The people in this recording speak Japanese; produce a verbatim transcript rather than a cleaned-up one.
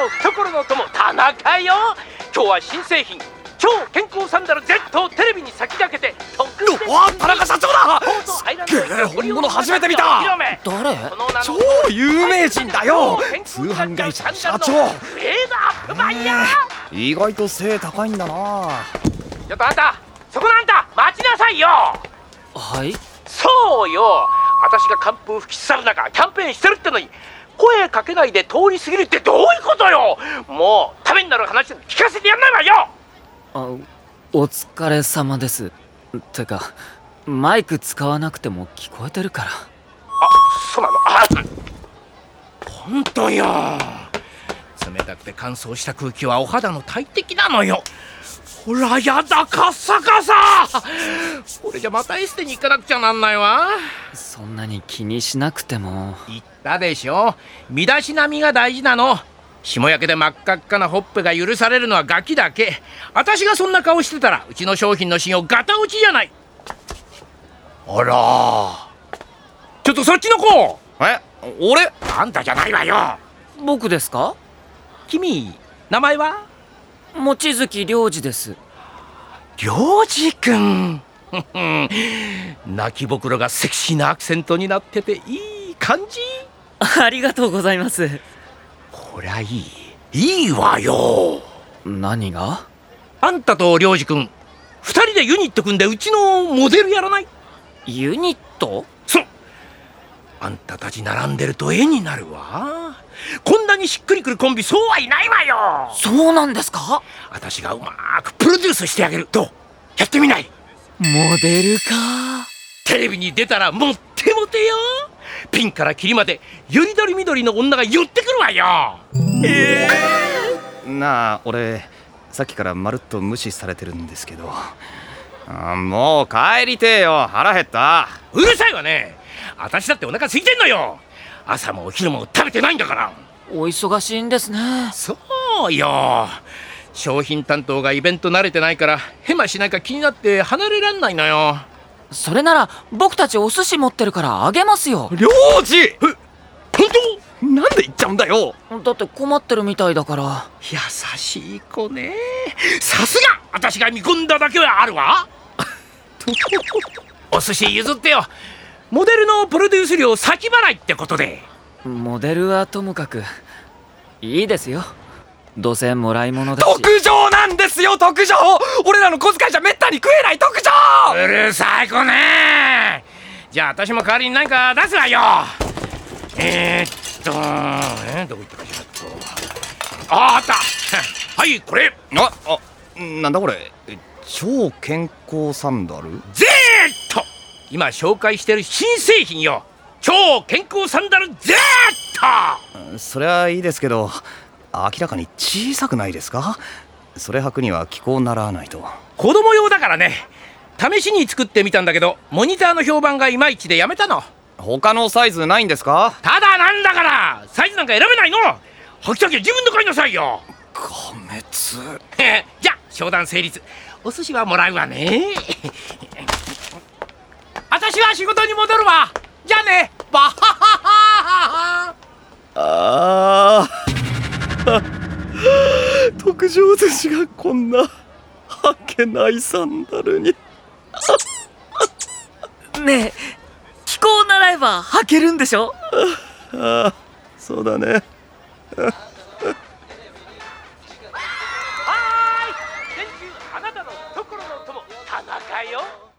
の懐の友田中よ。今日は新製品超健康サンダル Z をテレビに先駆けて特別うわ、田中社長だ。すっげえ、本物初めて見た。 誰？ 超有名人だよ。通販会社の社長。 グレードアップ版や。 意外と背高いんだな。 ちょっとあんた、そこのあんた待ちなさいよ。 はい。 そうよ、私が寒風吹き去る中キャンペーンしてるってのに声かけないで通り過ぎるってどういうことよ。もうためになる話聞かせてやんないわよ。 あ、お疲れ様です。てかマイク使わなくても聞こえてるから。あ、 そうなの。あ、本当よ。冷たくて乾燥した空気はお肌の大敵なのよ。ほらやだ、カッサカサ。これじゃまたエステに行かなくちゃなんないわ。 そんなに気にしなくても。 言ったでしょ、身だしなみが大事なの。霜焼けで真っ赤っかなほっぺが許されるのはガキだけ。私がそんな顔してたらうちの商品の信用ガタ落ちじゃない。あら、ちょっとそっちの子。 え、俺？ あんたじゃないわよ。 僕ですか？ 君、名前は？ 望月良二です。 良二くん。泣きぼくろがセクシーなアクセントになってていい感じ。 ありがとうございます。 こりゃいい、いいわよ。 何が？ あんたと良二くんふたりでユニット組んでうちのモデルやらない？ ユニット？ そう、あんたたち並んでると絵になるわ。こんなにしっくりくるコンビそうはいないわよ。 そうなんですか？ 私がうまーくプロデュースしてあげる。どう？やってみない？ モデルか。 テレビに出たらもってもてよ。ピンからキリまでよりどりみどりの女が寄ってくるわよ。 えー、なあ、俺さっきからまるっと無視されてるんですけど。あ、もう帰りてえよ、腹減った。 うるさいわね。私だってお腹空いてんのよ。朝もお昼も食べてないんだから。 お忙しいんですね。 そうよ、商品担当がイベント慣れてないからヘマしないか気になって離れらんないのよ。 それなら僕たちお寿司持ってるからあげますよ。 良二！え、本当？なんで言っちゃうんだよ。 だって困ってるみたいだから。 優しい子ね。さすが私が見込んだだけはあるわ。お寿司譲ってよ。モデルのプロデュース料先払いってことで。 モデルはともかくいいですよ。どうせもらい物だし。 特上なんですよ、特上。俺らの小遣いじゃめったに食えない特上。 うるさい子ね。じゃあ私も代わりに何か出すわよ。えー、っとえー、どこ行ったかしら。あー、あった。はい、これ。 ああ、なんだこれ。超健康サンダル Z。 今紹介してる新製品よ。超健康サンダル Z。 そりゃいいですけど、明らかに小さくないですか？それ履くには気候習わないと。 子供用だからね。試しに作ってみたんだけどモニターの評判がいまいちでやめたの。 他のサイズないんですか？ ただなんだからサイズなんか選べないの。履きたきゃ自分で買いなさいよ。 破滅。 じゃあ商談成立。お寿司はもらうわね。私は仕事に戻るわ。じゃあね。バハハハ。 あー特上寿司がこんな履けないサンダルに。 ねえ、気候習えば履けるんでしょ？ ああ、そうだね。 はーい、先週あなたの懐の友田中よ。